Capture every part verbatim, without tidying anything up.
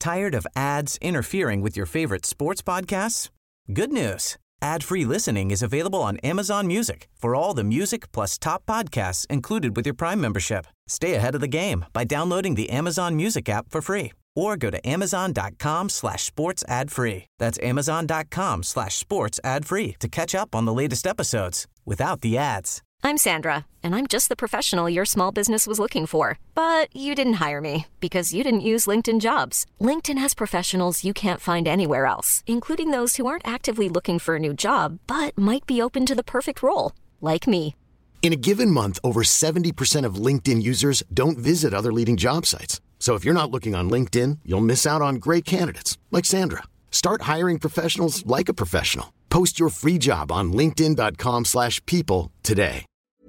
Tired of ads interfering with your favorite sports podcasts? Good news. Ad-free listening is available on Amazon Music for all the music plus top podcasts included with your Prime membership. Stay ahead of the game by downloading the Amazon Music app for free or go to amazon.com slash sports ad free. That's amazon.com slash sports ad free to catch up on the latest episodes without the ads. I'm Sandra, and I'm just the professional your small business was looking for. But you didn't hire me because you didn't use LinkedIn Jobs. LinkedIn has professionals you can't find anywhere else, including those who aren't actively looking for a new job, but might be open to the perfect role, like me. In a given month, over seventy percent of LinkedIn users don't visit other leading job sites. So if you're not looking on LinkedIn, you'll miss out on great candidates like Sandra. Start hiring professionals like a professional. Post your free job on linkedin.com slash people today.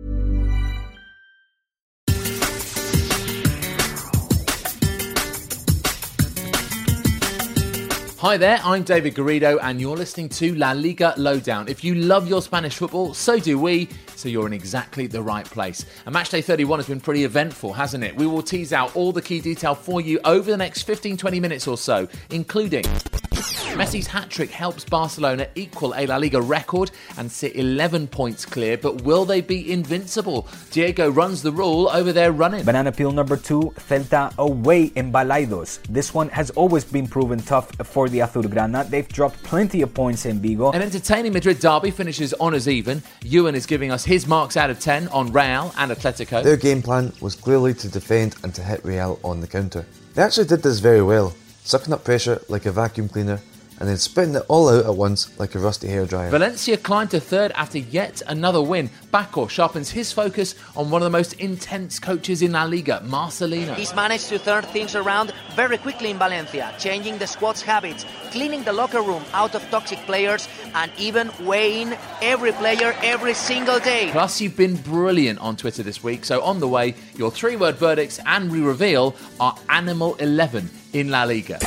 Hi there, I'm David Garrido and you're listening to La Liga Lowdown. If you love your Spanish football, so do we, so you're in exactly the right place. And Matchday thirty-one has been pretty eventful, hasn't it? We will tease out all the key detail for you over the next fifteen to twenty minutes or so, including Messi's hat-trick helps Barcelona equal a La Liga record and sit eleven points clear, but will they be invincible? Diego runs the rule over their running. Banana peel number two, Celta away in Balaidos. This one has always been proven tough for the Azulgrana. They've dropped plenty of points in Vigo. An entertaining Madrid derby finishes honours even. Ewan is giving us his marks out of ten on Real and Atletico. Their game plan was clearly to defend and to hit Real on the counter. They actually did this very well, sucking up pressure like a vacuum cleaner and then spitting it all out at once like a rusty hairdryer. Valencia climbed to third after yet another win. Bacco sharpens his focus on one of the most intense coaches in La Liga, Marcelino. He's managed to turn things around very quickly in Valencia, changing the squad's habits, cleaning the locker room out of toxic players, and even weighing every player every single day. Plus, you've been brilliant on Twitter this week, so on the way, your three-word verdicts and we reveal our Animal eleven in La Liga.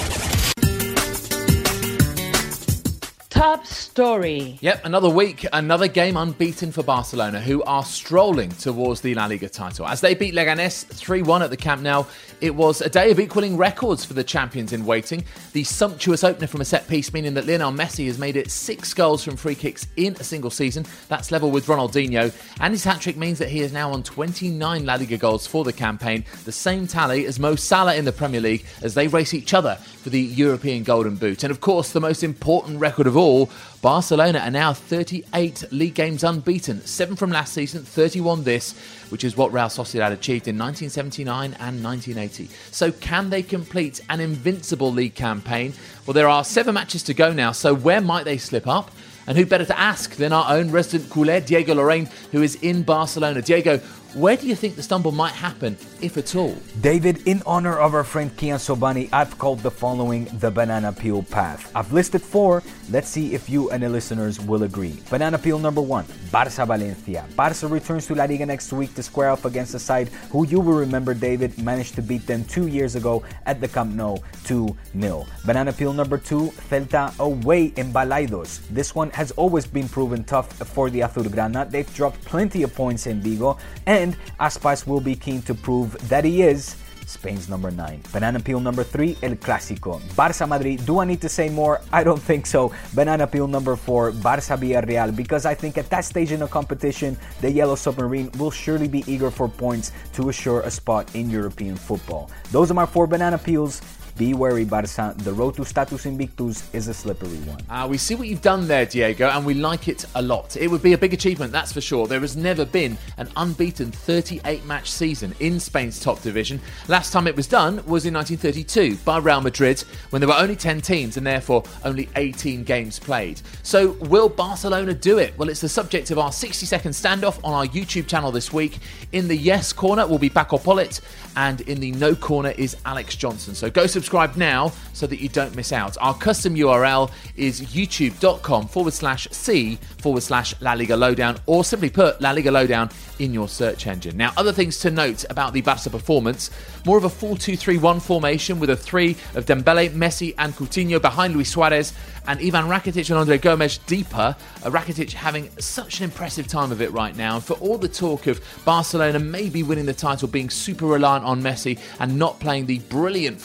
Top story. Yep, another week, another game unbeaten for Barcelona, who are strolling towards the La Liga title. As they beat Leganés three one at the Camp Nou, it was a day of equaling records for the champions in waiting. The sumptuous opener from a set-piece, meaning that Lionel Messi has made it six goals from free kicks in a single season. That's level with Ronaldinho. And his hat-trick means that he is now on twenty-nine La Liga goals for the campaign, the same tally as Mo Salah in the Premier League, as they race each other for the European Golden Boot. And of course, the most important record of all, Barcelona are now thirty-eight league games unbeaten, seven from last season, thirty-one this, which is what Real Sociedad achieved in nineteen seventy-nine and nineteen eighty. So can they complete an invincible league campaign? Well, there are seven matches to go now, so where might they slip up? And who better to ask than our own resident culé, Diego Lorraine, who is in Barcelona. Diego, where do you think the stumble might happen, if at all? David, in honor of our friend Kian Sobani, I've called the following the banana peel path. I've listed four. Let's see if you and the listeners will agree. Banana peel number one, Barça Valencia. Barça returns to La Liga next week to square up against a side who you will remember, David, managed to beat them two years ago at the Camp Nou two nil. Banana peel number two, Celta away in Balaidos. This one has always been proven tough for the Azulgrana. They've dropped plenty of points in Vigo, and Aspas will be keen to prove that he is Spain's number nine. Banana peel number three, El Clásico. Barça Madrid. Do I need to say more? I don't think so. Banana peel number four, Barça Villarreal, because I think at that stage in the competition, the Yellow Submarine will surely be eager for points to assure a spot in European football. Those are my four banana peels. Be wary, Barça. The road to status invictus is a slippery one. Uh, we see what you've done there, Diego, and we like it a lot. It would be a big achievement, that's for sure. There has never been an unbeaten thirty-eight match season in Spain's top division. Last time it was done was in nineteen thirty-two by Real Madrid, when there were only ten teams and therefore only eighteen games played. So will Barcelona do it? Well, it's the subject of our sixty second standoff on our YouTube channel this week. In the yes corner will be Paco Polit, and in the no corner is Alex Johnson. So go subscribe now so that you don't miss out. Our custom U R L is youtube.com forward slash C forward slash La Liga Lowdown, or simply put La Liga Lowdown in your search engine. Now, other things to note about the Barca performance: more of a four two three one formation with a three of Dembele, Messi and Coutinho behind Luis Suarez, and Ivan Rakitic and Andre Gomes deeper. Uh, Rakitic having such an impressive time of it right now. And for all the talk of Barcelona maybe winning the title being super reliant on Messi and not playing the brilliant football of the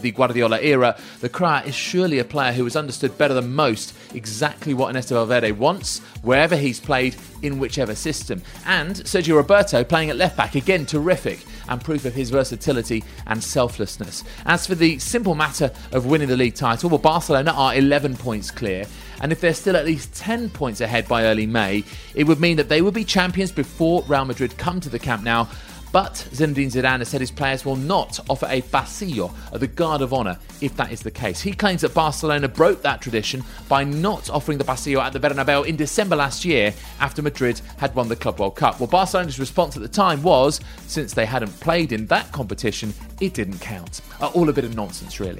the Guardiola era, the Croat is surely a player who has understood better than most exactly what Ernesto Valverde wants, wherever he's played, in whichever system. And Sergio Roberto playing at left back, again terrific, and proof of his versatility and selflessness. As for the simple matter of winning the league title, well, Barcelona are eleven points clear, and if they're still at least ten points ahead by early May, it would mean that they would be champions before Real Madrid come to the Camp Nou. But Zinedine Zidane has said his players will not offer a pasillo, the guard of honour, if that is the case. He claims that Barcelona broke that tradition by not offering the pasillo at the Bernabeu in December last year after Madrid had won the Club World Cup. Well, Barcelona's response at the time was, since they hadn't played in that competition, it didn't count. Uh, all a bit of nonsense, really.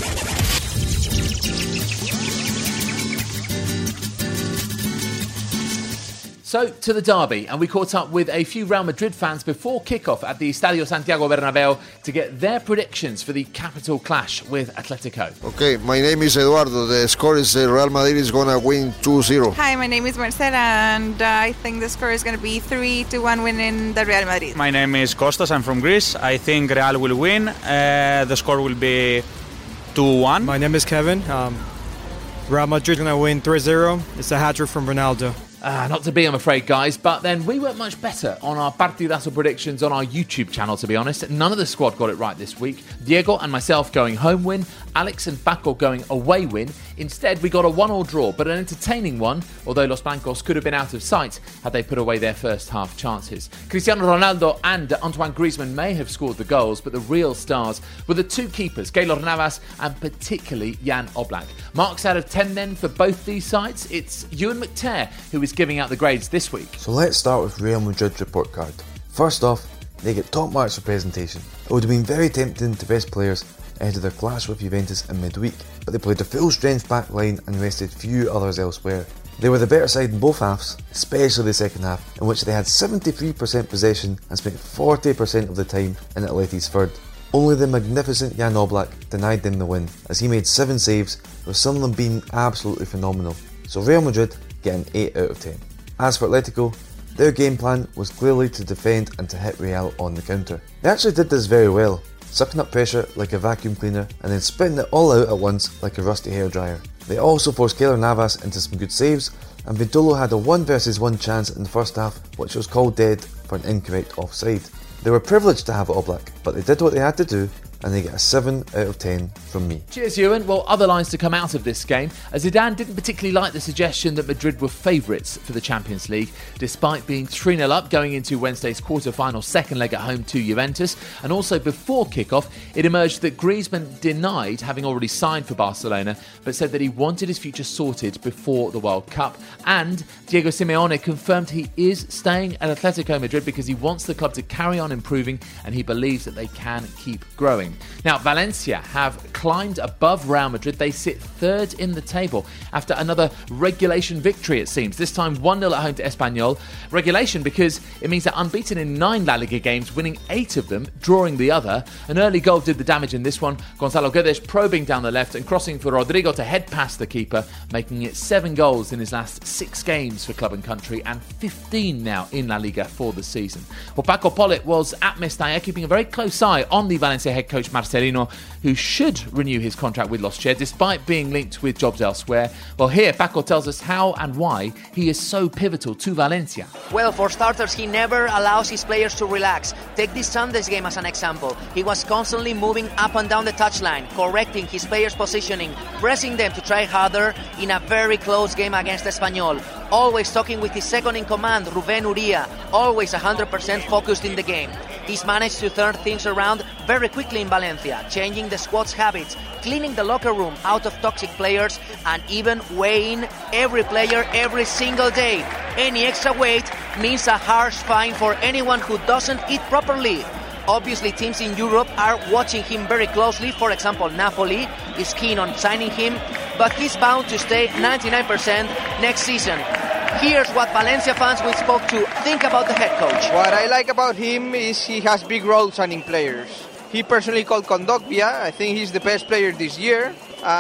So, to the derby, and we caught up with a few Real Madrid fans before kickoff at the Estadio Santiago Bernabéu to get their predictions for the capital clash with Atletico. Okay, my name is Eduardo. The score is uh, Real Madrid is going to win two zero. Hi, my name is Marcela, and uh, I think the score is going to be three to one winning the Real Madrid. My name is Kostas, I'm from Greece. I think Real will win. Uh, the score will be two one. My name is Kevin. Um, Real Madrid is going to win three zero. It's a hat-trick from Ronaldo. Uh, not to be, I'm afraid, guys, but then we weren't much better on our Partidazo predictions on our YouTube channel, to be honest. None of the squad got it right this week. Diego and myself going home win, Alex and Paco going away win. Instead, we got a one-all draw, but an entertaining one, although Los Blancos could have been out of sight had they put away their first half chances. Cristiano Ronaldo and Antoine Griezmann may have scored the goals, but the real stars were the two keepers, Keylor Navas and particularly Jan Oblak. Marks out of ten then for both these sides. It's Ewan McTear who is giving out the grades this week. So let's start with Real Madrid's report card. First off, they get top marks for presentation. It would have been very tempting to rest players ahead of their clash with Juventus in midweek, but they played a full strength back line and rested few others elsewhere. They were the better side in both halves, especially the second half, in which they had seventy-three percent possession and spent forty percent of the time in Atleti's third. Only the magnificent Jan Oblak denied them the win, as he made seven saves, with some of them being absolutely phenomenal. So Real Madrid get an eight out of ten. As for Atletico, their game plan was clearly to defend and to hit Real on the counter. They actually did this very well, sucking up pressure like a vacuum cleaner and then spitting it all out at once like a rusty hairdryer. They also forced Keylor Navas into some good saves, and Vindolo had a one versus one chance in the first half, which was called dead for an incorrect offside. They were privileged to have Oblak, but they did what they had to do, and they get a seven out of ten from me. Cheers, Ewan. Well, other lines to come out of this game, as Zidane didn't particularly like the suggestion that Madrid were favourites for the Champions League, despite being three nil up going into Wednesday's quarter-final second leg at home to Juventus. And also before kick-off, it emerged that Griezmann denied having already signed for Barcelona, but said that he wanted his future sorted before the World Cup. And Diego Simeone confirmed he is staying at Atletico Madrid because he wants the club to carry on improving, and he believes that they can keep growing. Now, Valencia have climbed above Real Madrid. They sit third in the table after another regulation victory, it seems. This time one nil at home to Espanyol. Regulation because it means they're unbeaten in nine La Liga games, winning eight of them, drawing the other. An early goal did the damage in this one. Gonzalo Guedes probing down the left and crossing for Rodrigo to head past the keeper, making it seven goals in his last six games for club and country and fifteen now in La Liga for the season. Well, Paco Polit was at Mestalla, keeping a very close eye on the Valencia head coach Marcelino, who should renew his contract with Los Che despite being linked with jobs elsewhere. Well, here Paco tells us how and why he is so pivotal to Valencia. Well, for starters, he never allows his players to relax. Take this Sunday's game as an example. He was constantly moving up and down the touchline, correcting his players' positioning, pressing them to try harder in a very close game against Espanyol. Always talking with his second in command, Rubén Uría, always one hundred percent focused in the game. He's managed to turn things around very quickly in Valencia, changing the squad's habits, cleaning the locker room out of toxic players, and even weighing every player every single day. Any extra weight means a harsh fine for anyone who doesn't eat properly. Obviously, teams in Europe are watching him very closely. For example, Napoli is keen on signing him, but he's bound to stay ninety-nine percent next season. Here's what Valencia fans we spoke to think about the head coach. What I like about him is he has big roles signing players. He personally called Kondogbia. I think he's the best player this year.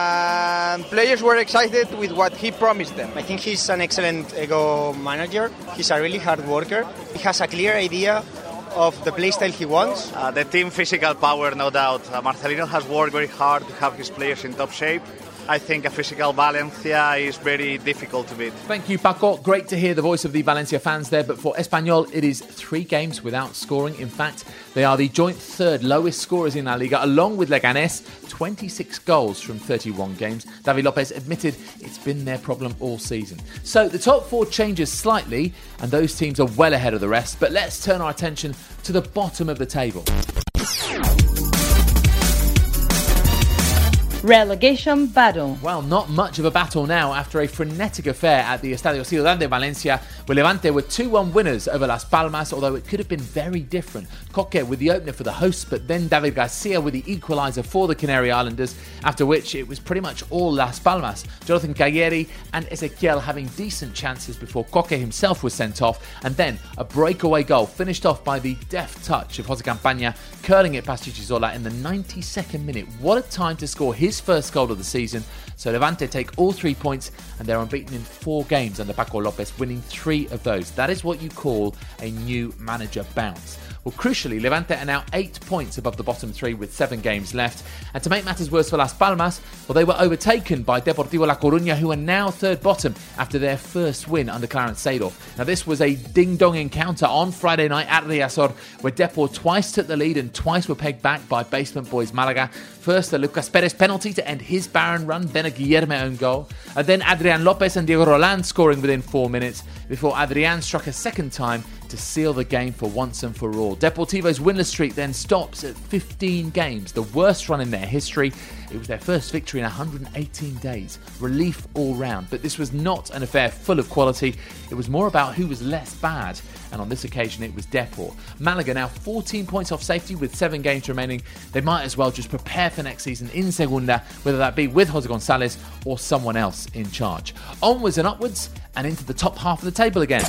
And players were excited with what he promised them. I think he's an excellent ego manager. He's a really hard worker. He has a clear idea of the playstyle he wants? Uh, the team physical power, no doubt. Uh, Marcelino has worked very hard to have his players in top shape. I think a physical Valencia is very difficult to beat. Thank you, Paco. Great to hear the voice of the Valencia fans there. But for Espanyol, it is three games without scoring. In fact, they are the joint third lowest scorers in La Liga, along with Leganés, twenty-six goals from thirty-one games. David Lopez admitted it's been their problem all season. So the top four changes slightly, and those teams are well ahead of the rest. But let's turn our attention to the bottom of the table. Relegation battle. Well, not much of a battle now after a frenetic affair at the Estadio Ciudad de Valencia, where Levante were two one winners over Las Palmas, although it could have been very different. Coque with the opener for the hosts, but then David Garcia with the equaliser for the Canary Islanders, after which it was pretty much all Las Palmas. Jonathan Calleri and Ezequiel having decent chances before Coque himself was sent off, and then a breakaway goal finished off by the deft touch of Jose Campaña, curling it past Chichizola in the ninety-second minute. What a time to score his first goal of the season. So Levante take all three points, and they're unbeaten in four games under Paco Lopez, winning three of those. That is what you call a new manager bounce. Well, crucially, Levante are now eight points above the bottom three with seven games left. And to make matters worse for Las Palmas, well, they were overtaken by Deportivo La Coruña, who are now third bottom after their first win under Clarence Seedorf. Now, this was a ding-dong encounter on Friday night at Riazor, where Depor twice took the lead and twice were pegged back by basement boys Malaga. First, a Lucas Perez penalty to end his barren run, then a Guillermo own goal. And then Adrian Lopez and Diego Roland scoring within four minutes before Adrian struck a second time to seal the game for once and for all. Deportivo's winless streak then stops at fifteen games, the worst run in their history. It was their first victory in one hundred eighteen days. Relief all round. But this was not an affair full of quality. It was more about who was less bad. And on this occasion, it was Depor. Malaga now fourteen points off safety with seven games remaining. They might as well just prepare for next season in Segunda, whether that be with Jose González or someone else in charge. Onwards and upwards and into the top half of the table again.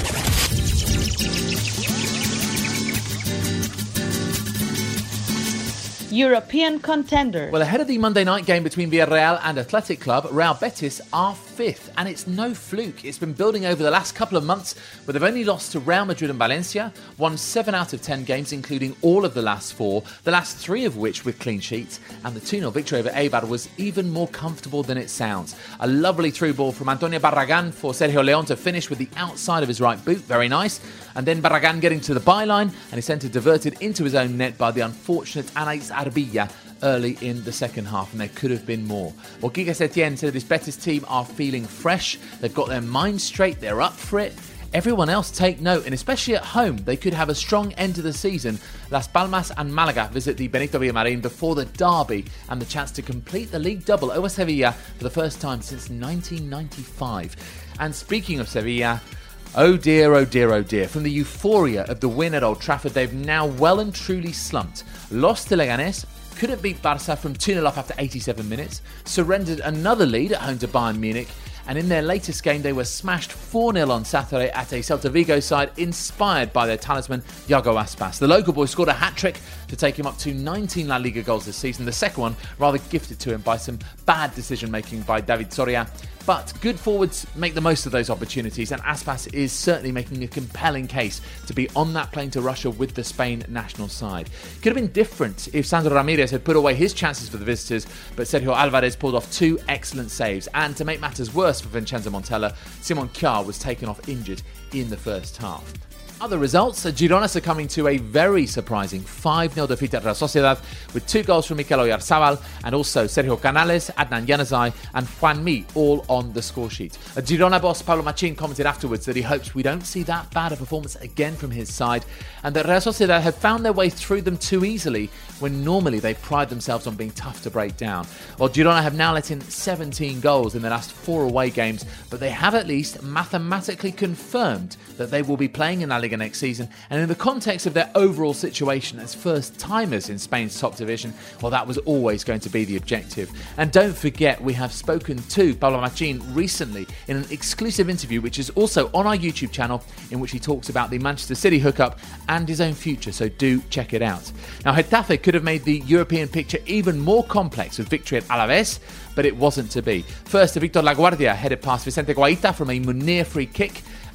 European contender. Well, ahead of the Monday night game between Villarreal and Athletic Club, Real Betis are fifth, and it's no fluke. It's been building over the last couple of months, but they've only lost to Real Madrid and Valencia, won seven out of ten games, including all of the last four, the last three of which with clean sheets, and the two nil victory over Eibar was even more comfortable than it sounds. A lovely through ball from Antonio Barragán for Sergio León to finish with the outside of his right boot, very nice, and then Barragán getting to the byline, and he sent it diverted into his own net by the unfortunate Anaïs Arbilla early in the second half, and there could have been more. Well, Quique Setién said this Betis team are feeling fresh, they've got their minds straight, they're up for it. Everyone else take note, and especially at home, they could have a strong end to the season. Las Palmas and Malaga visit the Benito Villamarín before the derby and the chance to complete the league double over Sevilla for the first time since nineteen ninety-five. And speaking of Sevilla, oh dear, oh dear, oh dear. From the euphoria of the win at Old Trafford, they've now well and truly slumped. Lost to Leganés, couldn't beat Barça from two nil up after eighty-seven minutes, surrendered another lead at home to Bayern Munich, and in their latest game they were smashed four nil on Saturday at a Celta Vigo side inspired by their talisman Iago Aspas. The local boy scored a hat-trick to take him up to nineteen La Liga goals this season, the second one rather gifted to him by some bad decision-making by David Soria. But good forwards make the most of those opportunities, and Aspas is certainly making a compelling case to be on that plane to Russia with the Spain national side. Could have been different if Sandro Ramirez had put away his chances for the visitors, but Sergio Alvarez pulled off two excellent saves. And to make matters worse for Vincenzo Montella, Simon Kjaer was taken off injured in the first half. Other results, Girona succumbing to a very surprising five nil defeat at Real Sociedad with two goals from Mikel Oyarzabal and also Sergio Canales, Adnan Januzaj and Juanmi all on the score sheet. A Girona boss Pablo Machin commented afterwards that he hopes we don't see that bad a performance again from his side and that Real Sociedad have found their way through them too easily when normally they pride themselves on being tough to break down. Well, Girona have now let in seventeen goals in their last four away games, but they have at least mathematically confirmed that they will be playing in La Liga next season, and in the context of their overall situation as first-timers in Spain's top division, well, that was always going to be the objective. And don't forget, we have spoken to Pablo Machin recently in an exclusive interview, which is also on our YouTube channel, in which he talks about the Manchester City hookup and his own future, so do check it out. Now, Getafe could have made the European picture even more complex with victory at Alaves, but it wasn't to be. First, Victor Laguardia headed past Vicente Guaita from a Munir free kick,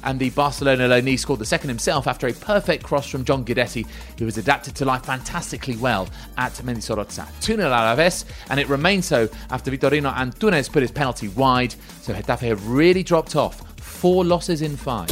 and the Barcelona loanee scored the second himself after a perfect cross from John Guidetti, who was adapted to life fantastically well at Mendizorroza. two nil Alaves, and it remained so after Vitorino Antunes put his penalty wide, so Getafe have really dropped off. Four losses in five.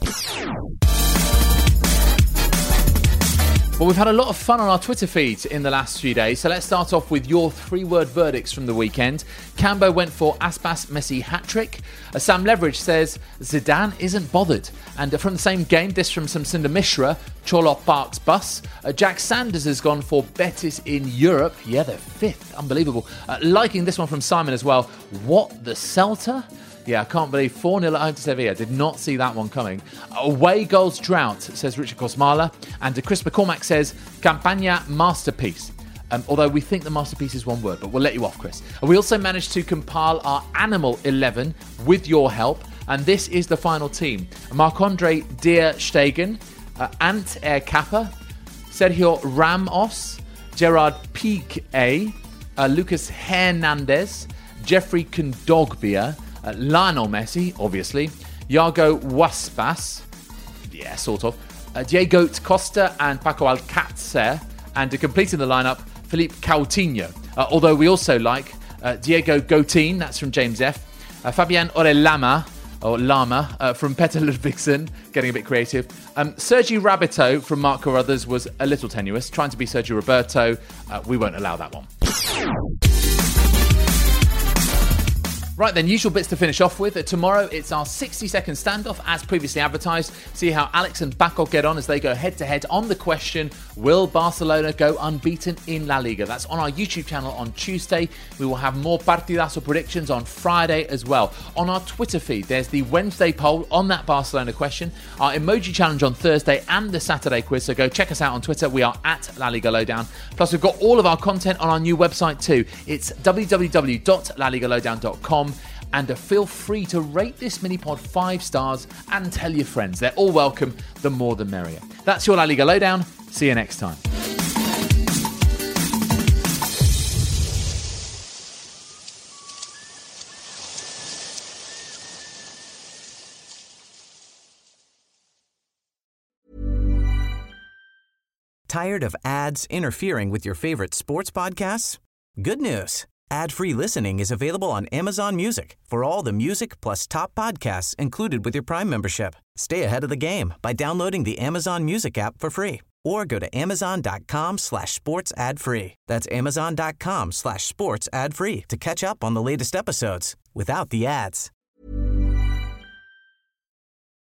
Well, we've had a lot of fun on our Twitter feed in the last few days, so let's start off with your three-word verdicts from the weekend. Cambo went for Aspas Messi hat-trick. Uh, Sam Leverage says Zidane isn't bothered. And uh, from the same game, this from some Cinder Mishra, Cholo Park's bus. Uh, Jack Sanders has gone for Betis in Europe. Yeah, they're fifth. Unbelievable. Uh, liking this one from Simon as well. What, the Celta? Yeah, I can't believe four nil at home to Sevilla. Did not see that one coming. Away goals drought, says Richard Kosmala. And Chris McCormack says, Campagna masterpiece. Um, although we think the masterpiece is one word, but we'll let you off, Chris. We also managed to compile our Animal eleven with your help. And this is the final team. Marc-Andre Ter Stegen, uh, Ant Air Kappa, Sergio Ramos, Gerard Piqué, uh, Lucas Hernandez, Jeffrey Kondogbia, Uh, Lionel Messi, obviously, Iago Aspas, yeah, sort of, uh, Diego Costa and Paco Alcácer, and uh, completing the lineup, Philippe Coutinho. Uh, although we also like uh, Diego Gotin, that's from James F, uh, Fabian Orellama, or Lama, uh, from Petter Ludvigsen, getting a bit creative. Um, Sergi Rabbito from Mark Carruthers was a little tenuous, trying to be Sergio Roberto. Uh, we won't allow that one. Right then, usual bits to finish off with. Tomorrow, it's our sixty second standoff, as previously advertised. See how Alex and Paco get on as they go head-to-head on the question, will Barcelona go unbeaten in La Liga? That's on our YouTube channel on Tuesday. We will have more Partidazo predictions on Friday as well. On our Twitter feed, there's the Wednesday poll on that Barcelona question, our emoji challenge on Thursday, and the Saturday quiz. So go check us out on Twitter. We are at La Liga Lowdown. Plus, we've got all of our content on our new website too. It's w w w dot la liga lowdown dot com. And uh, feel free to rate this mini-pod five stars and tell your friends. They're all welcome. The more the merrier. That's your La Liga Lowdown. See you next time. Tired of ads interfering with your favorite sports podcasts? Good news. Ad-free listening is available on Amazon Music for all the music plus top podcasts included with your Prime membership. Stay ahead of the game by downloading the Amazon Music app for free or go to amazon.com slash sports ad free. That's amazon.com slash sports ad free to catch up on the latest episodes without the ads.